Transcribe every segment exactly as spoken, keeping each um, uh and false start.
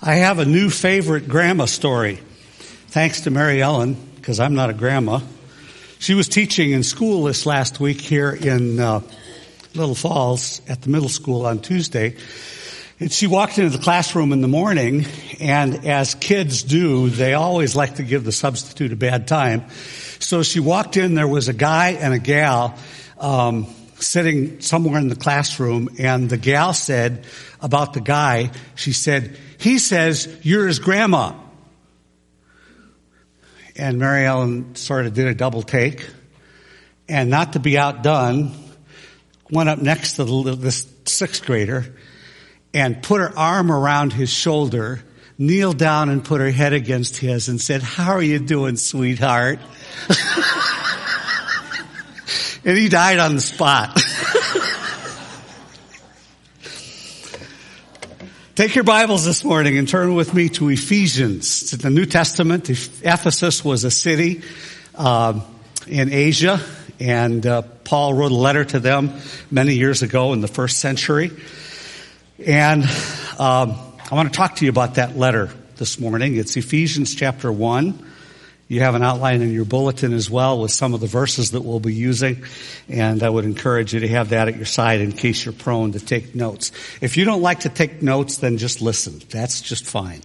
I have a new favorite grandma story. Thanks to Mary Ellen, because I'm not a grandma. She was teaching in school this last week here in uh, Little Falls at the middle school on Tuesday. And she walked into the classroom in the morning, and as kids do, they always like to give the substitute a bad time. So she walked in, there was a guy and a gal um, sitting somewhere in the classroom, and the gal said about the guy, she said, "He says you're his grandma." And Mary Ellen sort of did a double take, and not to be outdone, went up next to the, this sixth grader and put her arm around his shoulder, kneeled down and put her head against his and said, "How are you doing, sweetheart?" And he died on the spot. Take your Bibles this morning and turn with me to Ephesians. In the New Testament, Ephesus was a city uh, in Asia, and uh, Paul wrote a letter to them many years ago in the first century. And um, I want to talk to you about that letter this morning. It's Ephesians chapter one. You have an outline in your bulletin as well with some of the verses that we'll be using, and I would encourage you to have that at your side in case you're prone to take notes. If you don't like to take notes, then just listen. That's just fine.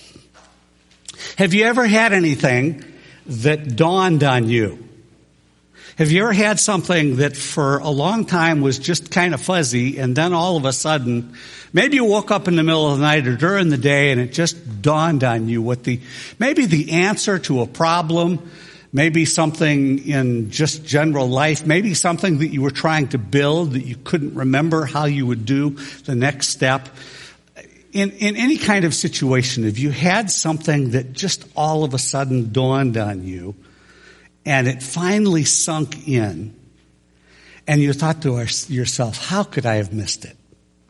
Have you ever had anything that dawned on you? Have you ever had something that for a long time was just kind of fuzzy, and then all of a sudden, maybe you woke up in the middle of the night or during the day and it just dawned on you what the, maybe the answer to a problem, maybe something in just general life, maybe something that you were trying to build that you couldn't remember how you would do the next step. In, in any kind of situation, if you had something that just all of a sudden dawned on you, and it finally sunk in, and you thought to yourself, how could I have missed it?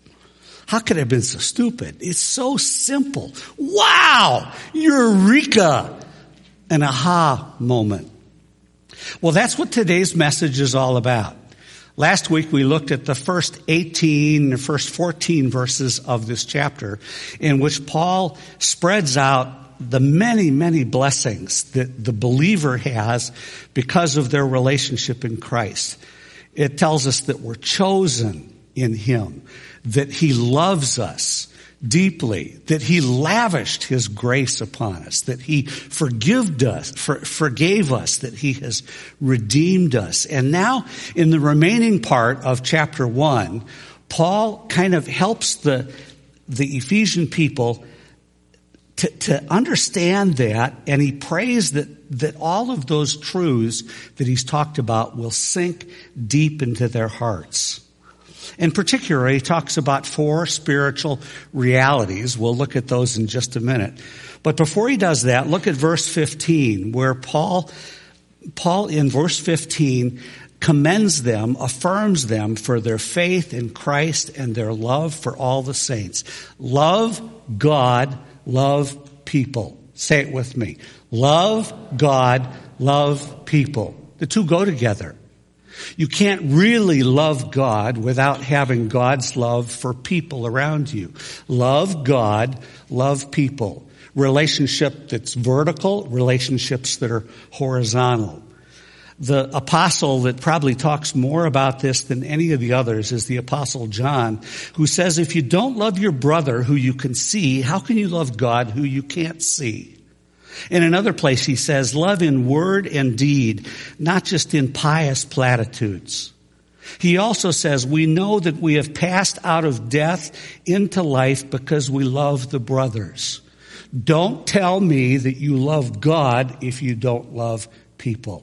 How could I have been so stupid? It's so simple. Wow! Eureka! An aha moment. Well, that's what today's message is all about. Last week we looked at the first eighteen, the first fourteen verses of this chapter, in which Paul spreads out the many, many blessings that the believer has because of their relationship in Christ. It tells us that we're chosen in Him, that He loves us deeply, that He lavished His grace upon us, that He forgived us, for, forgave us, that He has redeemed us. And now, in the remaining part of chapter one, Paul kind of helps the, the Ephesian people To, to understand that, and he prays that, that all of those truths that he's talked about will sink deep into their hearts. In particular, he talks about four spiritual realities. We'll look at those in just a minute. But before he does that, look at verse fifteen, where Paul, Paul in verse fifteen commends them, affirms them for their faith in Christ and their love for all the saints. Love God, love people. Say it with me. Love God, love people. The two go together. You can't really love God without having God's love for people around you. Love God, love people. Relationship that's vertical, relationships that are horizontal. The apostle that probably talks more about this than any of the others is the Apostle John, who says, if you don't love your brother who you can see, how can you love God who you can't see? In another place he says, love in word and deed, not just in pious platitudes. He also says, we know that we have passed out of death into life because we love the brothers. Don't tell me that you love God if you don't love people.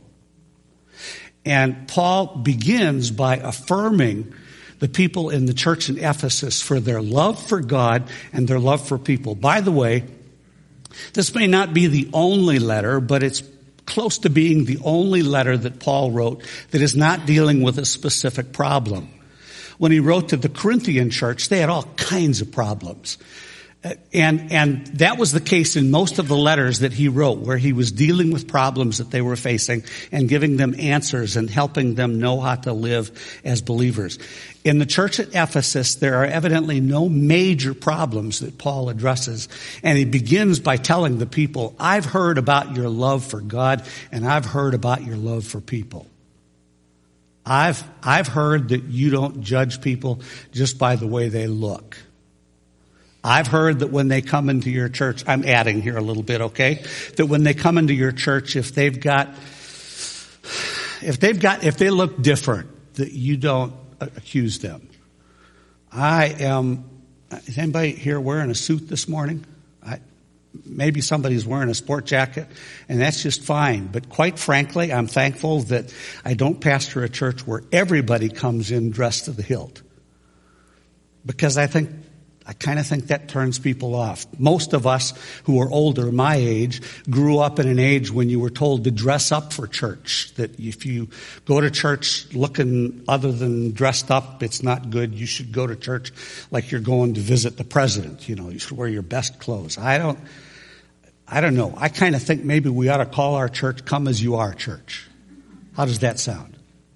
And Paul begins by affirming the people in the church in Ephesus for their love for God and their love for people. By the way, this may not be the only letter, but it's close to being the only letter that Paul wrote that is not dealing with a specific problem. When he wrote to the Corinthian church, they had all kinds of problems. And, and that was the case in most of the letters that he wrote, where he was dealing with problems that they were facing and giving them answers and helping them know how to live as believers. In the church at Ephesus, there are evidently no major problems that Paul addresses. And he begins by telling the people, I've heard about your love for God, and I've heard about your love for people. I've, I've heard that you don't judge people just by the way they look. I've heard that when they come into your church, I'm adding here a little bit, okay? That when they come into your church, if they've got, if they've got, if they look different, that you don't accuse them. I am, is anybody here wearing a suit this morning? I, maybe somebody's wearing a sport jacket, and that's just fine. But quite frankly, I'm thankful that I don't pastor a church where everybody comes in dressed to the hilt. Because I think I kind of think that turns people off. Most of us who are older, my age, grew up in an age when you were told to dress up for church. That if you go to church looking other than dressed up, it's not good. You should go to church like you're going to visit the president. You know, you should wear your best clothes. I don't, I don't know. I kind of think maybe we ought to call our church Come As You Are Church. How does that sound?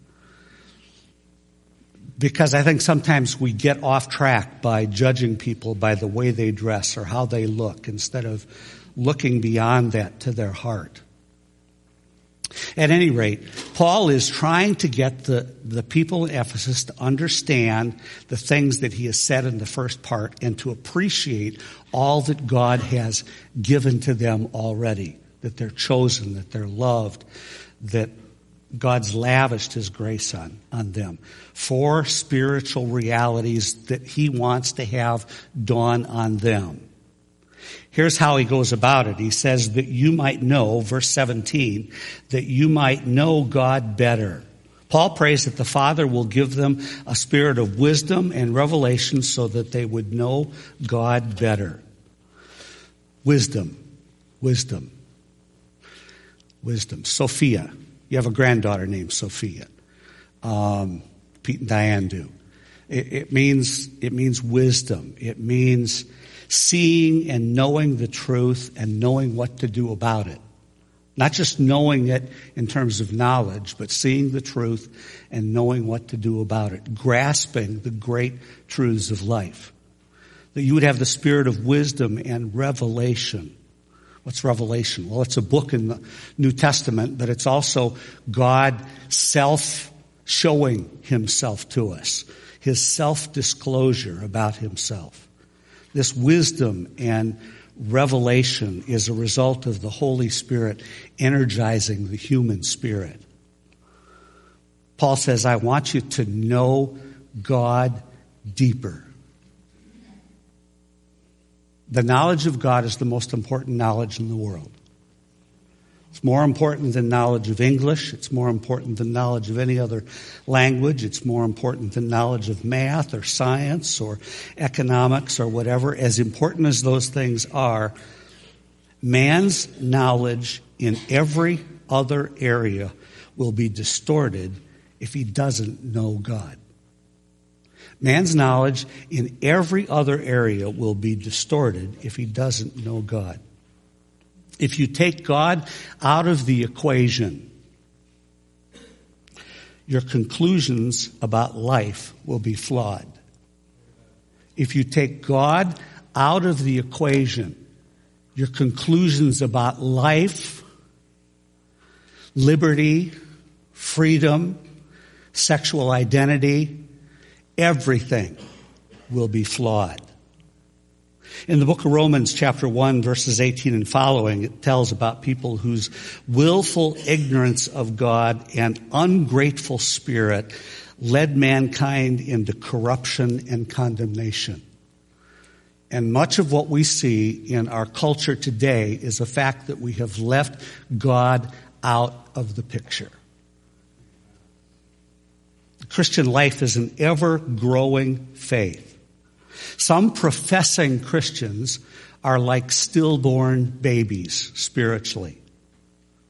Because I think sometimes we get off track by judging people by the way they dress or how they look instead of looking beyond that to their heart. At any rate, Paul is trying to get the, the people in Ephesus to understand the things that he has said in the first part and to appreciate all that God has given to them already, that they're chosen, that they're loved, that God's lavished his grace on, on them. Four spiritual realities that he wants to have dawn on them. Here's how he goes about it. He says that you might know, verse seventeen, that you might know God better. Paul prays that the Father will give them a spirit of wisdom and revelation so that they would know God better. Wisdom, wisdom, wisdom. Sophia. You have a granddaughter named Sophia. Um, Pete and Diane do. It, it means, it means wisdom. It means seeing and knowing the truth and knowing what to do about it. Not just knowing it in terms of knowledge, but seeing the truth and knowing what to do about it. Grasping the great truths of life. That you would have the spirit of wisdom and revelation. What's revelation? Well, it's a book in the New Testament, but it's also God self-showing himself to us. His self-disclosure about himself. This wisdom and revelation is a result of the Holy Spirit energizing the human spirit. Paul says, I want you to know God deeper. The knowledge of God is the most important knowledge in the world. It's more important than knowledge of English. It's more important than knowledge of any other language. It's more important than knowledge of math or science or economics or whatever. As important as those things are, man's knowledge in every other area will be distorted if he doesn't know God. Man's knowledge in every other area will be distorted if he doesn't know God. If you take God out of the equation, your conclusions about life will be flawed. If you take God out of the equation, your conclusions about life, liberty, freedom, sexual identity, everything will be flawed. In the book of Romans, chapter one, verses eighteen and following, it tells about people whose willful ignorance of God and ungrateful spirit led mankind into corruption and condemnation. And much of what we see in our culture today is the fact that we have left God out of the picture. Christian life is an ever-growing faith. Some professing Christians are like stillborn babies spiritually.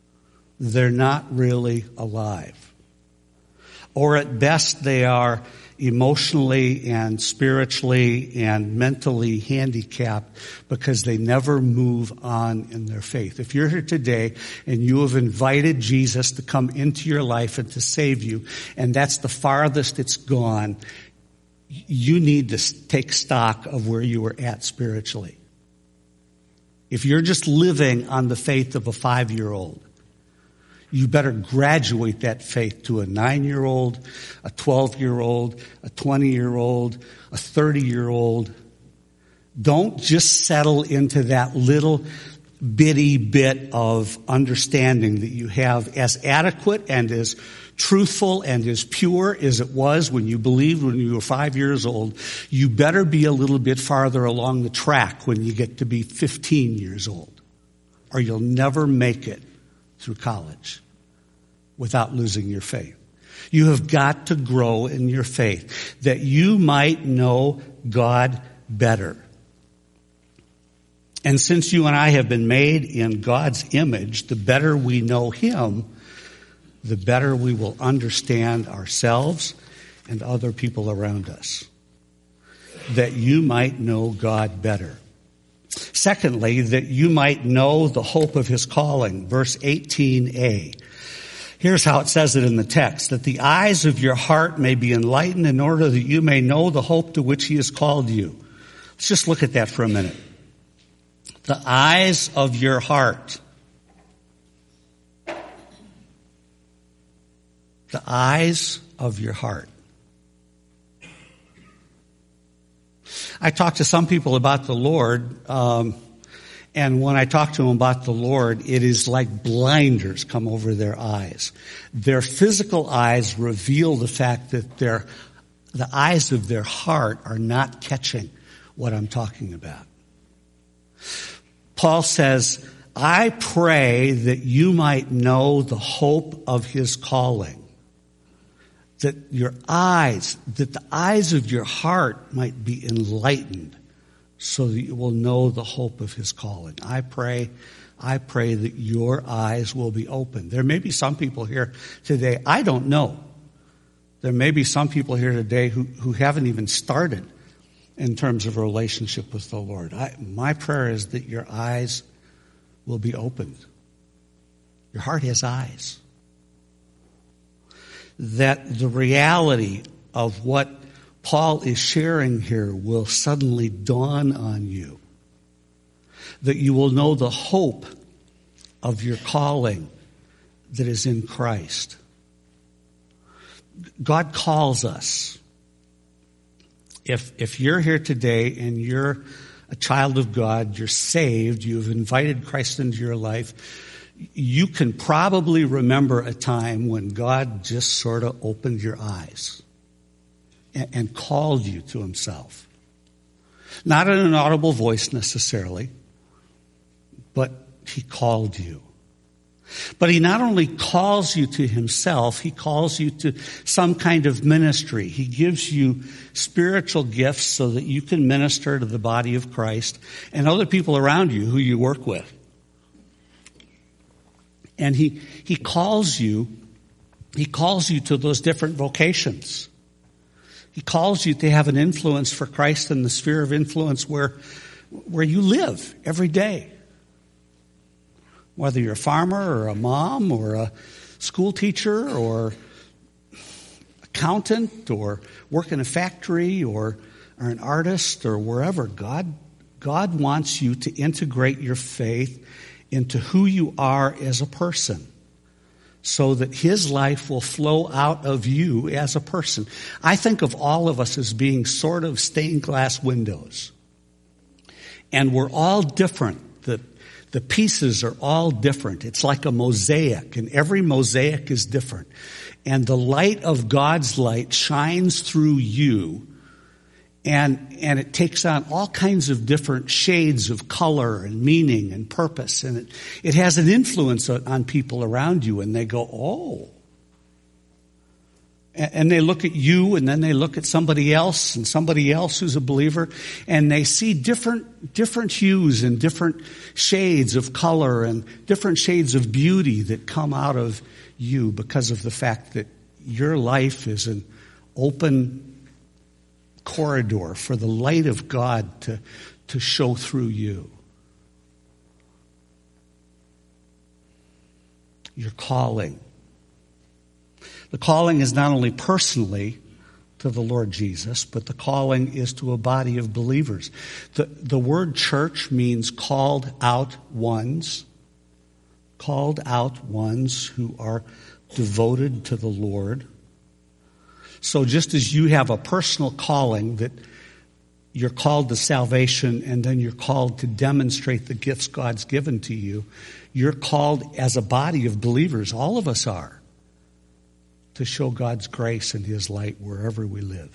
They're not really alive. Or at best they are emotionally and spiritually and mentally handicapped because they never move on in their faith. If you're here today and you have invited Jesus to come into your life and to save you, and that's the farthest it's gone, you need to take stock of where you were at spiritually. If you're just living on the faith of a five-year-old, you better graduate that faith to a nine-year-old, a twelve-year-old, a twenty-year-old, a thirty-year-old. Don't just settle into that little bitty bit of understanding that you have, as adequate and as truthful and as pure as it was when you believed when you were five years old. You better be a little bit farther along the track when you get to be fifteen years old, or you'll never make it through college without losing your faith. You have got to grow in your faith that you might know God better. And since you and I have been made in God's image, the better we know Him, the better we will understand ourselves and other people around us. That you might know God better. Secondly, that you might know the hope of His calling. Verse eighteen a. Here's how it says it in the text. That the eyes of your heart may be enlightened in order that you may know the hope to which He has called you. Let's just look at that for a minute. The eyes of your heart. The eyes of your heart. I talk to some people about the Lord, um, and when I talk to them about the Lord, it is like blinders come over their eyes. Their physical eyes reveal the fact that their, the eyes of their heart are not catching what I'm talking about. Paul says, I pray that you might know the hope of His calling. That your eyes, that the eyes of your heart might be enlightened so that you will know the hope of His calling. I pray, I pray that your eyes will be open. There may be some people here today, I don't know. There may be some people here today who, who haven't even started in terms of a relationship with the Lord. I, my prayer is that your eyes will be opened. Your heart has eyes. That the reality of what Paul is sharing here will suddenly dawn on you. That you will know the hope of your calling that is in Christ. God calls us. If, if you're here today and you're a child of God, you're saved, you've invited Christ into your life, you can probably remember a time when God just sort of opened your eyes and, and called you to Himself. Not in an audible voice necessarily, but He called you. But He not only calls you to Himself, He calls you to some kind of ministry. He gives you spiritual gifts so that you can minister to the body of Christ and other people around you who you work with. And he, he calls you, he calls you to those different vocations. He calls you to have an influence for Christ in the sphere of influence where, where you live every day. Whether you're a farmer or a mom or a school teacher or accountant or work in a factory or, or an artist or wherever, God, God wants you to integrate your faith into who you are as a person so that His life will flow out of you as a person. I think of all of us as being sort of stained glass windows. And we're all different. The, the pieces are all different. It's like a mosaic, and every mosaic is different. And the light of God's light shines through you, And, and it takes on all kinds of different shades of color and meaning and purpose. And it, it has an influence on, on people around you, and they go, oh. And, and they look at you, and then they look at somebody else and somebody else who's a believer, and they see different, different hues and different shades of color and different shades of beauty that come out of you because of the fact that your life is an open corridor for the light of God to, to show through you. Your calling. The calling is not only personally to the Lord Jesus, but the calling is to a body of believers. The, the word church means called out ones, called out ones who are devoted to the Lord. So just as you have a personal calling that you're called to salvation and then you're called to demonstrate the gifts God's given to you, you're called as a body of believers, all of us are, to show God's grace and His light wherever we live.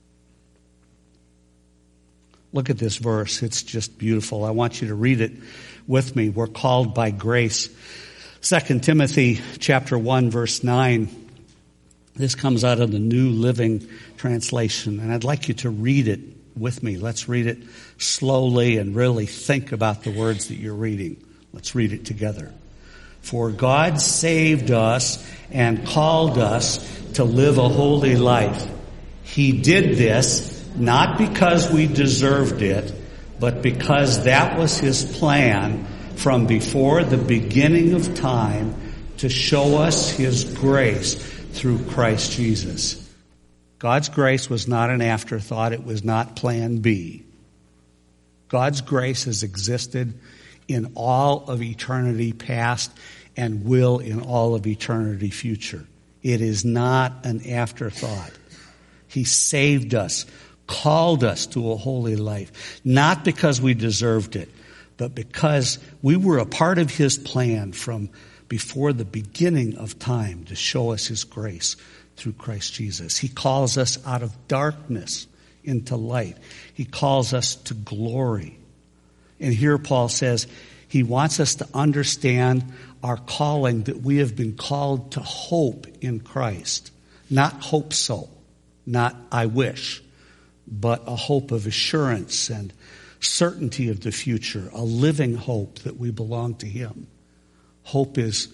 Look at this verse. It's just beautiful. I want you to read it with me. We're called by grace. Second Timothy chapter one, verse nine. This comes out of the New Living Translation, and I'd like you to read it with me. Let's read it slowly and really think about the words that you're reading. Let's read it together. For God saved us and called us to live a holy life. He did this not because we deserved it, but because that was His plan from before the beginning of time to show us His grace through Christ Jesus. God's grace was not an afterthought. It was not plan B. God's grace has existed in all of eternity past and will in all of eternity future. It is not an afterthought. He saved us, called us to a holy life, not because we deserved it, but because we were a part of His plan from before the beginning of time to show us His grace through Christ Jesus. He calls us out of darkness into light. He calls us to glory. And here Paul says he wants us to understand our calling, that we have been called to hope in Christ. Not hope so, not I wish, but a hope of assurance and certainty of the future, a living hope that we belong to Him. Hope is,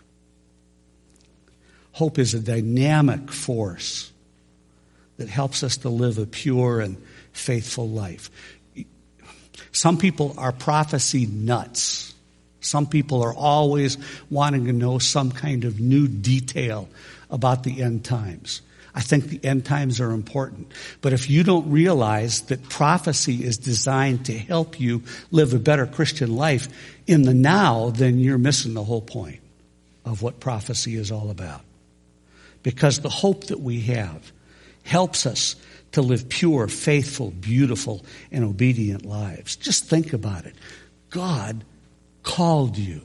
hope is a dynamic force that helps us to live a pure and faithful life. Some people are prophecy nuts. Some people are always wanting to know some kind of new detail about the end times. I think the end times are important. But if you don't realize that prophecy is designed to help you live a better Christian life in the now, then you're missing the whole point of what prophecy is all about. Because the hope that we have helps us to live pure, faithful, beautiful, and obedient lives. Just think about it. God called you.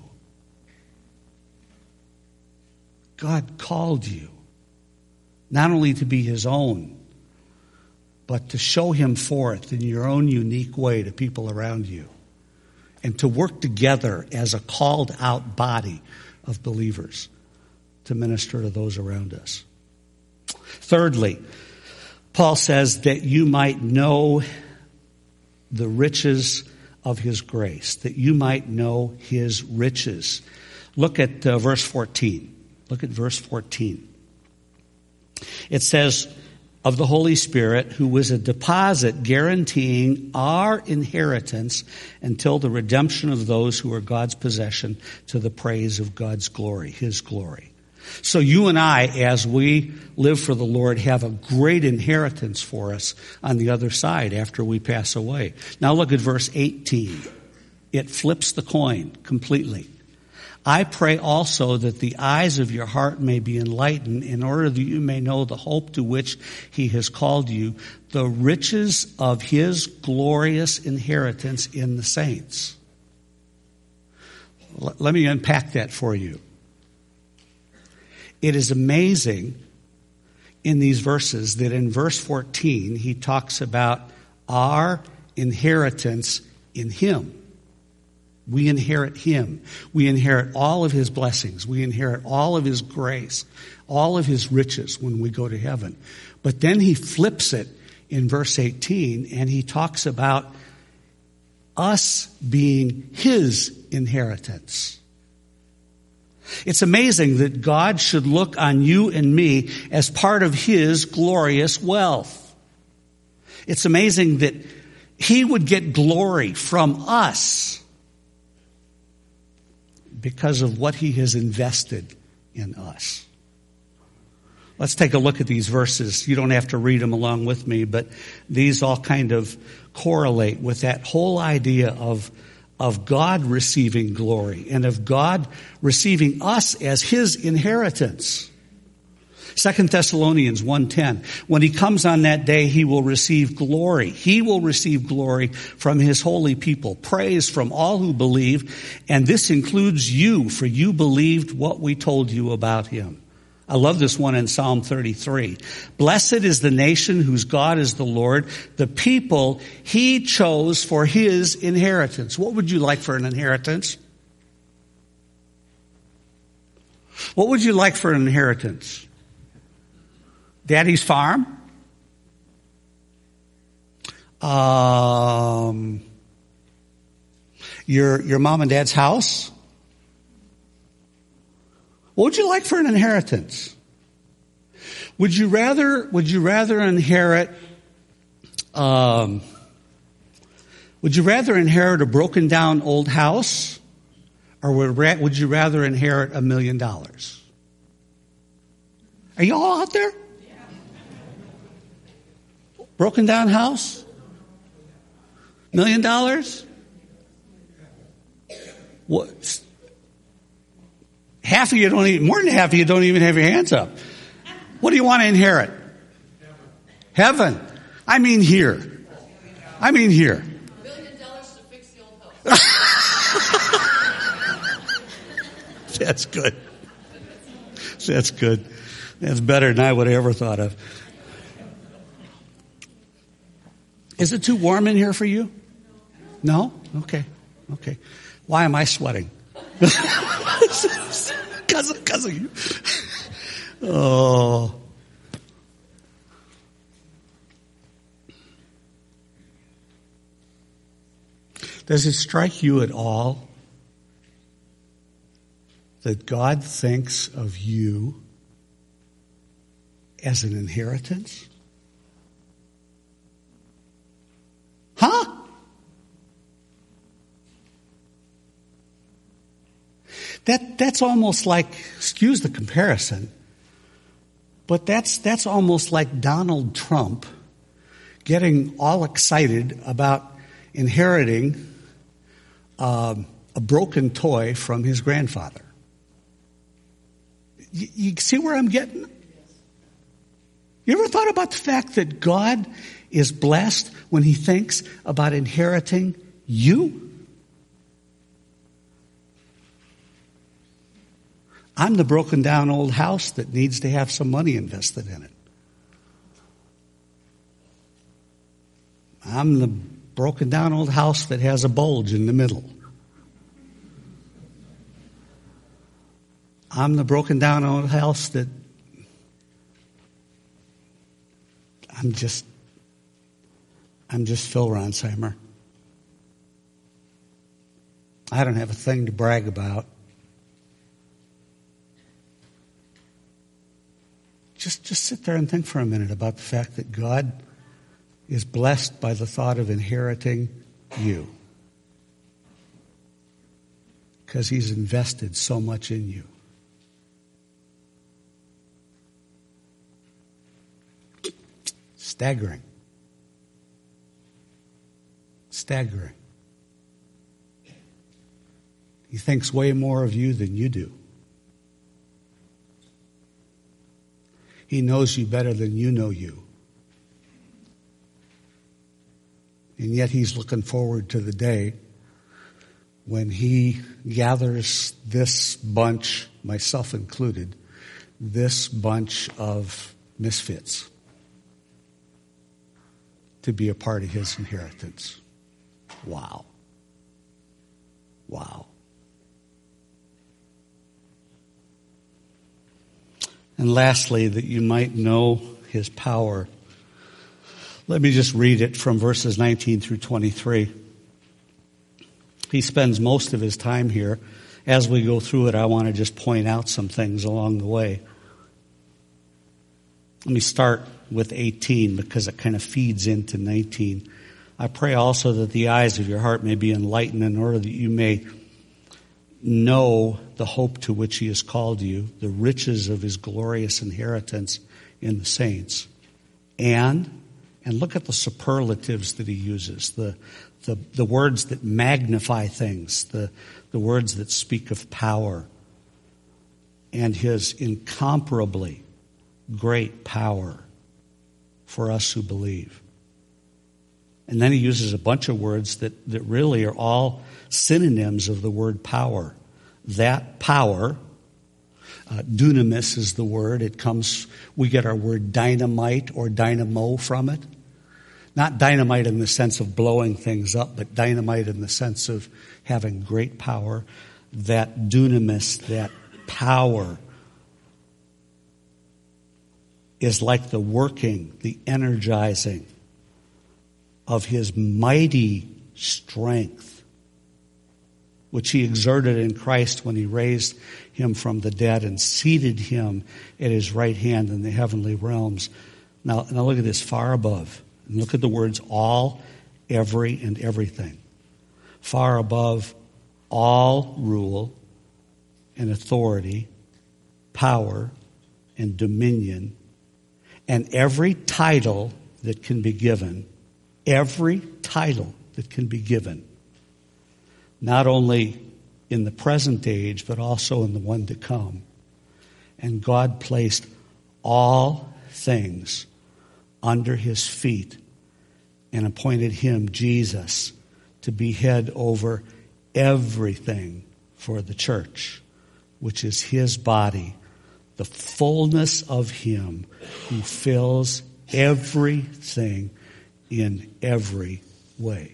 God called you. Not only to be His own, but to show Him forth in your own unique way to people around you. And to work together as a called out body of believers to minister to those around us. Thirdly, Paul says that you might know the riches of His grace, that you might know His riches. Look at uh, verse fourteen. Look at verse fourteen. It says, of the Holy Spirit, who was a deposit guaranteeing our inheritance until the redemption of those who are God's possession to the praise of God's glory, His glory. So you and I, as we live for the Lord, have a great inheritance for us on the other side after we pass away. Now look at verse eighteen. It flips the coin completely. I pray also that the eyes of your heart may be enlightened in order that you may know the hope to which He has called you, the riches of His glorious inheritance in the saints. Let me unpack that for you. It is amazing in these verses that in verse fourteen, he talks about our inheritance in Him. We inherit Him. We inherit all of His blessings. We inherit all of His grace, all of His riches when we go to heaven. But then he flips it in verse eighteen and he talks about us being His inheritance. It's amazing that God should look on you and me as part of His glorious wealth. It's amazing that he would get glory from us because of what he has invested in us. Let's take a look at these verses. You don't have to read them along with me, but these all kind of correlate with that whole idea of, of God receiving glory and of God receiving us as his inheritance. Second Thessalonians one ten, when he comes on that day, he will receive glory. He will receive glory from his holy people, praise from all who believe, and this includes you, for you believed what we told you about him. I love this one in Psalm thirty-three. Blessed is the nation whose God is the Lord, the people he chose for his inheritance. What would you like for an inheritance? What would you like for an inheritance? Daddy's farm? Um, your, your mom and dad's house? What would you like for an inheritance? Would you rather, would you rather inherit, um, would you rather inherit a broken down old house, or would, would you rather inherit a million dollars? Are you all out there? Broken down house? Million dollars? What? Half of you don't even, more than half of you don't even have your hands up. What do you want to inherit? Heaven. Heaven. I mean here. I mean here. A million dollars to fix the old house. That's good. That's good. That's better than I would have ever thought of. Is it too warm in here for you? No? Okay. Okay. Why am I sweating? Because of, because of you. Oh. Does it strike you at all that God thinks of you as an inheritance? Huh? That, that's almost like, excuse the comparison, but that's, that's almost like Donald Trump getting all excited about inheriting um, a broken toy from his grandfather. You, you see where I'm getting? You ever thought about the fact that God is blessed when he thinks about inheriting you? I'm the broken down old house that needs to have some money invested in it. I'm the broken down old house that has a bulge in the middle. I'm the broken down old house that I'm just, I'm just Phil Ronsheimer. I don't have a thing to brag about. Just, just sit there and think for a minute about the fact that God is blessed by the thought of inheriting you. Because he's invested so much in you. Staggering. Staggering. He thinks way more of you than you do. He knows you better than you know you. And yet he's looking forward to the day when he gathers this bunch, myself included, this bunch of misfits to be a part of his inheritance. Wow. Wow. And lastly, that you might know his power. Let me just read it from verses nineteen through twenty-three. He spends most of his time here. As we go through it, I want to just point out some things along the way. Let me start with eighteen because it kind of feeds into nineteen. I pray also that the eyes of your heart may be enlightened in order that you may know the hope to which he has called you, the riches of his glorious inheritance in the saints. And, and look at the superlatives that he uses, the, the, the words that magnify things, the, the words that speak of power, and his incomparably great power for us who believe. And then he uses a bunch of words that, that really are all synonyms of the word power. That power, uh, dunamis is the word. It comes, we get our word dynamite or dynamo from it. Not dynamite in the sense of blowing things up, but dynamite in the sense of having great power. That dunamis, that power, is like the working, the energizing of his mighty strength, which he exerted in Christ when he raised him from the dead and seated him at his right hand in the heavenly realms. Now, now look at this, far above. And look at the words all, every, and everything. Far above all rule and authority, power and dominion, and every title that can be given. Every title that can be given, not only in the present age, but also in the one to come. And God placed all things under his feet and appointed him, Jesus, to be head over everything for the church, which is his body, the fullness of him who fills everything in every way.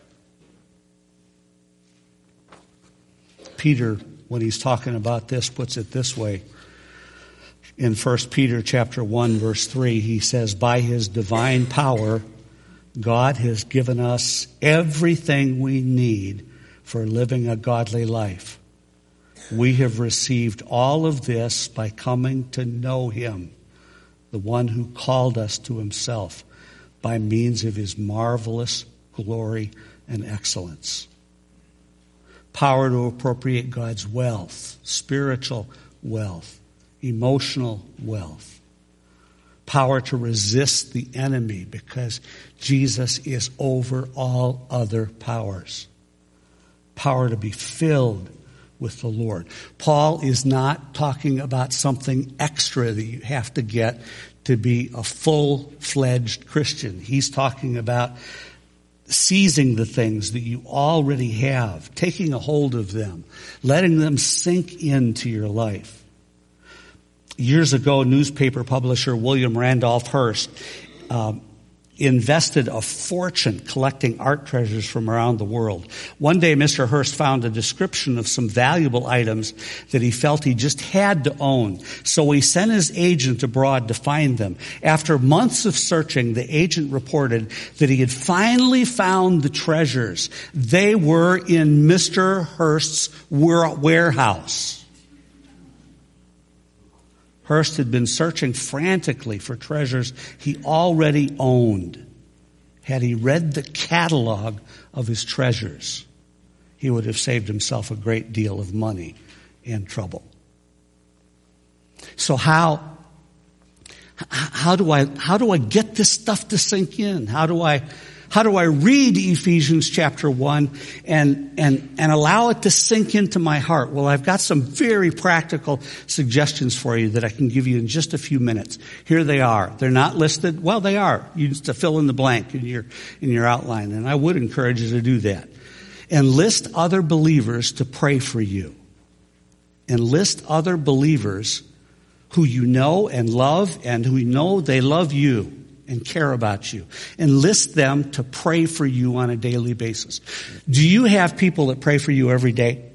Peter, when he's talking about this, puts it this way. In First Peter chapter one, verse three, he says, by his divine power, God has given us everything we need for living a godly life. We have received all of this by coming to know him, the one who called us to himself, by means of his marvelous glory and excellence. Power to appropriate God's wealth, spiritual wealth, emotional wealth. Power to resist the enemy because Jesus is over all other powers. Power to be filled with the Lord. Paul is not talking about something extra that you have to get to be a full-fledged Christian. He's talking about seizing the things that you already have, taking a hold of them, letting them sink into your life. Years ago, newspaper publisher William Randolph Hearst um, invested a fortune collecting art treasures from around the world. One day, Mister Hearst found a description of some valuable items that he felt he just had to own. So he sent his agent abroad to find them. After months of searching, the agent reported that he had finally found the treasures. They were in Mister Hearst's warehouse. Hearst had been searching frantically for treasures he already owned. Had he read the catalog of his treasures, he would have saved himself a great deal of money and trouble. So how, how do I, how do I get this stuff to sink in? How do I, How do I read Ephesians chapter one and, and, and allow it to sink into my heart? Well, I've got some very practical suggestions for you that I can give you in just a few minutes. Here they are. They're not listed. Well, they are. You just to fill in the blank in your, in your outline. And I would encourage you to do that. Enlist other believers to pray for you. Enlist other believers who you know and love and who know they love you and care about you. Enlist them to pray for you on a daily basis. Do you have people that pray for you every day?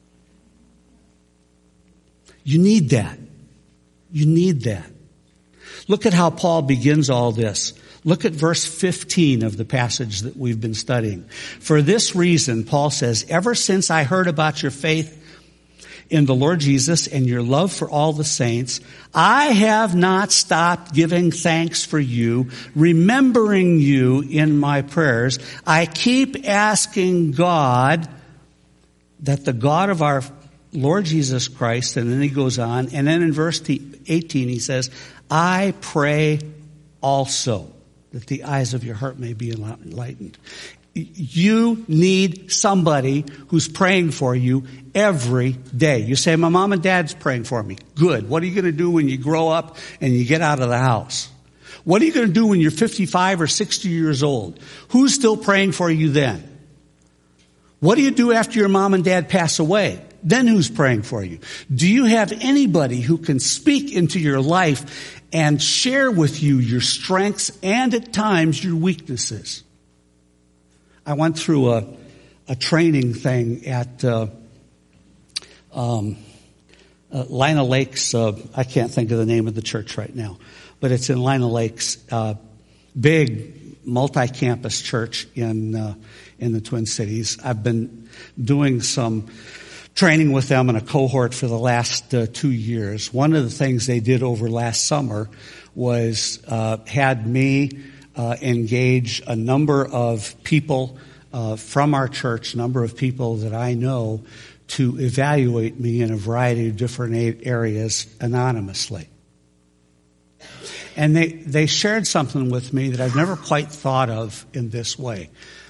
You need that. You need that. Look at how Paul begins all this. Look at verse fifteen of the passage that we've been studying. For this reason, Paul says, ever since I heard about your faith in the Lord Jesus and your love for all the saints, I have not stopped giving thanks for you, remembering you in my prayers. I keep asking God that the God of our Lord Jesus Christ, and then he goes on, and then in verse eighteen he says, I pray also that the eyes of your heart may be enlightened. You need somebody who's praying for you every day. You say, my mom and dad's praying for me. Good. What are you going to do when you grow up and you get out of the house? What are you going to do when you're fifty-five or sixty years old? Who's still praying for you then? What do you do after your mom and dad pass away? Then who's praying for you? Do you have anybody who can speak into your life and share with you your strengths and at times your weaknesses? I went through a, a training thing at uh, um, uh, Lina Lakes. Uh, I can't think of the name of the church right now, but it's in Lina Lakes, uh, big multi-campus church in uh, in the Twin Cities. I've been doing some training with them in a cohort for the last uh, two years. One of the things they did over last summer was uh, had me uh, engage a number of people uh, from our church, a number of people that I know, to evaluate me in a variety of different areas anonymously. And they, they shared something with me that I've never quite thought of in this way.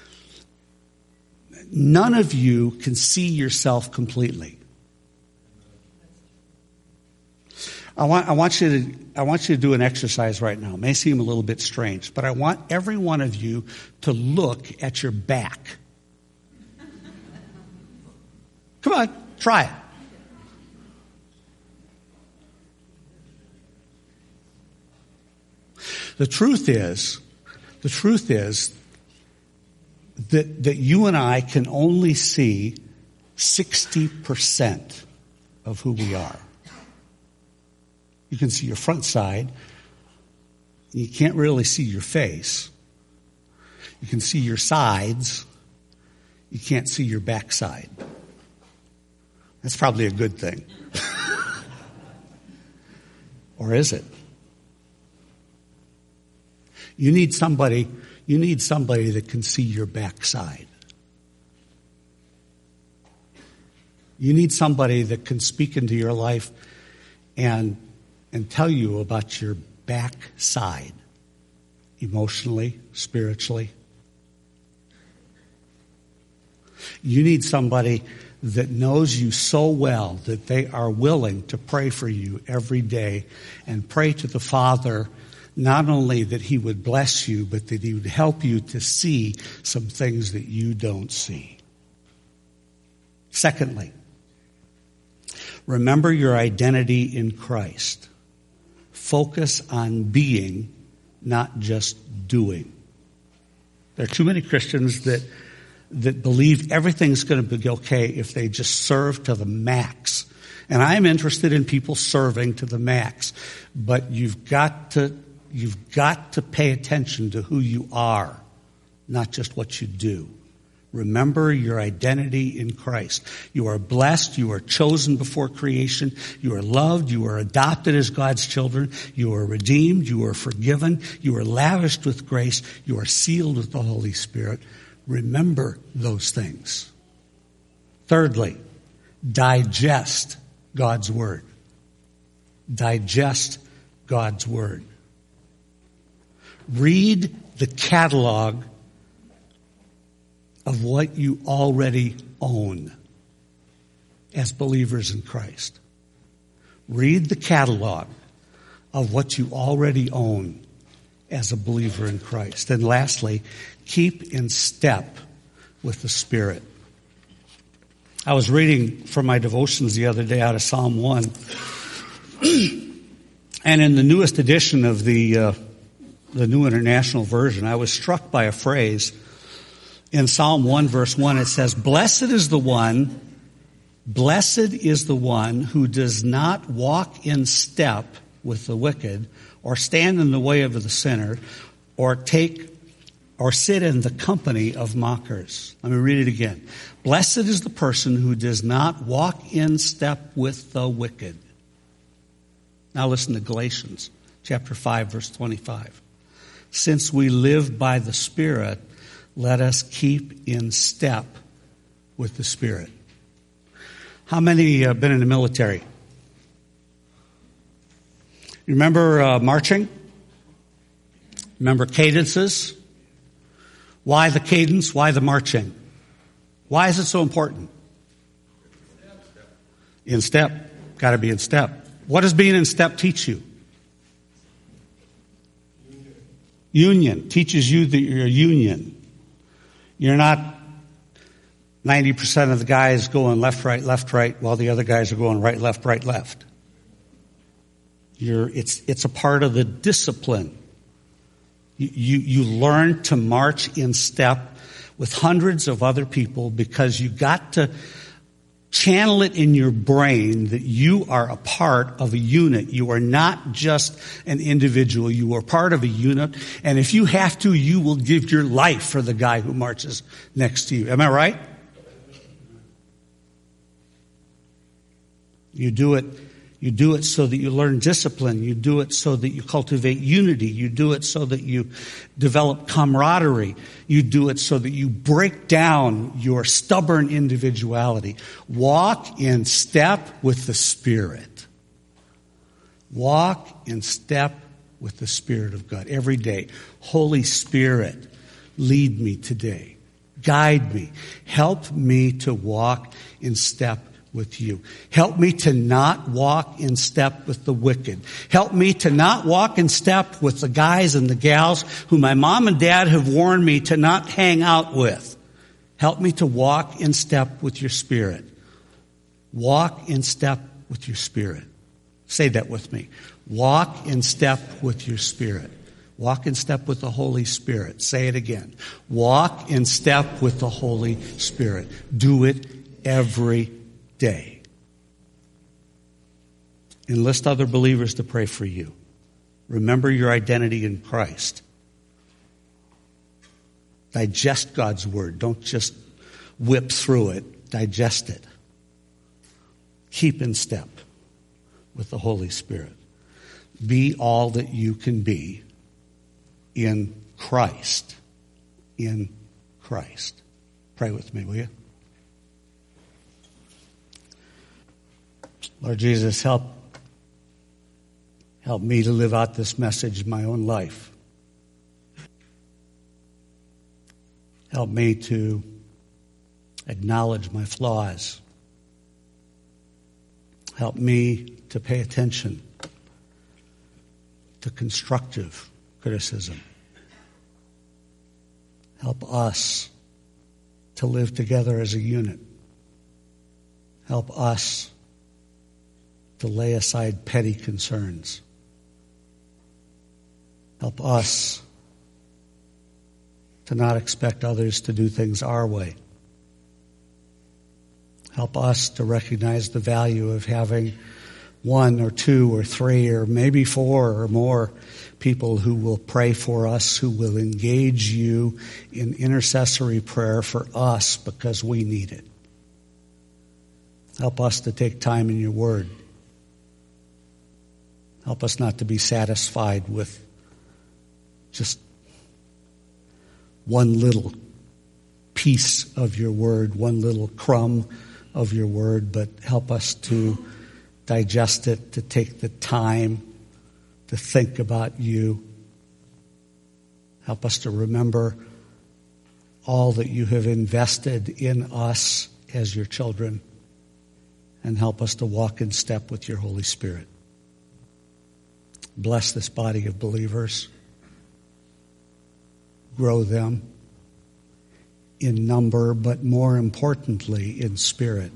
None of you can see yourself completely. I want, I want you to, I want you to do an exercise right now. It may seem a little bit strange, but I want every one of you to look at your back. Come on, try it. The truth is, the truth is that, that you and I can only see sixty percent of who we are. You can see your front side. You can't really see your face. You can see your sides. You can't see your backside. That's probably a good thing. Or is it? You need somebody, you need somebody that can see your backside. You need somebody that can speak into your life and and tell you about your backside, emotionally, spiritually. You need somebody that knows you so well that they are willing to pray for you every day and pray to the Father, not only that he would bless you, but that he would help you to see some things that you don't see. Secondly, remember your identity in Christ. Focus on being, not just doing. There are too many Christians that that believe everything's going to be okay if they just serve to the max. And I'm interested in people serving to the max. But you've got to, you've got to pay attention to who you are, not just what you do. Remember your identity in Christ. You are blessed. You are chosen before creation. You are loved. You are adopted as God's children. You are redeemed. You are forgiven. You are lavished with grace. You are sealed with the Holy Spirit. Remember those things. Thirdly, digest God's Word. Digest God's Word. Read the catalog of what you already own as believers in Christ. Read the catalog of what you already own as a believer in Christ. And lastly, keep in step with the Spirit. I was reading from my devotions the other day out of Psalm one. And in the newest edition of the uh, the New International Version, I was struck by a phrase in Psalm one verse one. It says, Blessed is the one, blessed is the one who does not walk in step with the wicked, or stand in the way of the sinner, or take or sit in the company of mockers. Let me read it again. Blessed is the person who does not walk in step with the wicked. Now listen to Galatians chapter five, verse twenty-five. Since we live by the Spirit, let us keep in step with the Spirit. How many have been in the military? You remember uh, marching? Remember cadences? Why the cadence? Why the marching? Why is it so important? In step. Got to be in step. What does being in step teach you? Union. Teaches you that you're a union. You're not ninety percent of the guys going left, right, left, right, while the other guys are going right, left, right, left. You're, it's, it's a part of the discipline. You, you, you learn to march in step with hundreds of other people because you got to channel it in your brain that you are a part of a unit. You are not just an individual. You are part of a unit. And if you have to, you will give your life for the guy who marches next to you. Am I right? You do it. You do it so that you learn discipline. You do it so that you cultivate unity. You do it so that you develop camaraderie. You do it so that you break down your stubborn individuality. Walk in step with the Spirit. Walk in step with the Spirit of God every day. Holy Spirit, lead me today. Guide me. Help me to walk in step with you. Help me to not walk in step with the wicked. Help me to not walk in step with the guys and the gals who my mom and dad have warned me to not hang out with. Help me to walk in step with your Spirit. Walk in step with your Spirit. Say that with me. Walk in step with your Spirit. Walk in step with the Holy Spirit. Say it again. Walk in step with the Holy Spirit. Do it every day. Enlist other believers to pray for you. Remember your identity in Christ. Digest God's Word. Don't just whip through it. Digest it. Keep in step with the Holy Spirit. Be all that you can be in Christ. In Christ. Pray with me, will you? Lord Jesus, help, help me to live out this message in my own life. Help me to acknowledge my flaws. Help me to pay attention to constructive criticism. Help us to live together as a unit. Help us to lay aside petty concerns. Help us to not expect others to do things our way. Help us to recognize the value of having one or two or three or maybe four or more people who will pray for us, who will engage you in intercessory prayer for us because we need it. Help us to take time in your word. Help us not to be satisfied with just one little piece of your word, one little crumb of your word, but help us to digest it, to take the time to think about you. Help us to remember all that you have invested in us as your children, and help us to walk in step with your Holy Spirit. Bless this body of believers. Grow them in number, but more importantly, in spirit.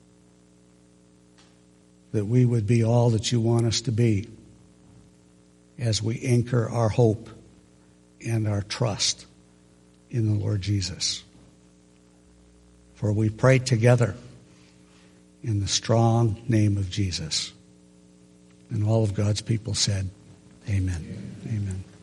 That we would be all that you want us to be as we anchor our hope and our trust in the Lord Jesus. For we pray together in the strong name of Jesus. And all of God's people said, amen. Amen. Amen.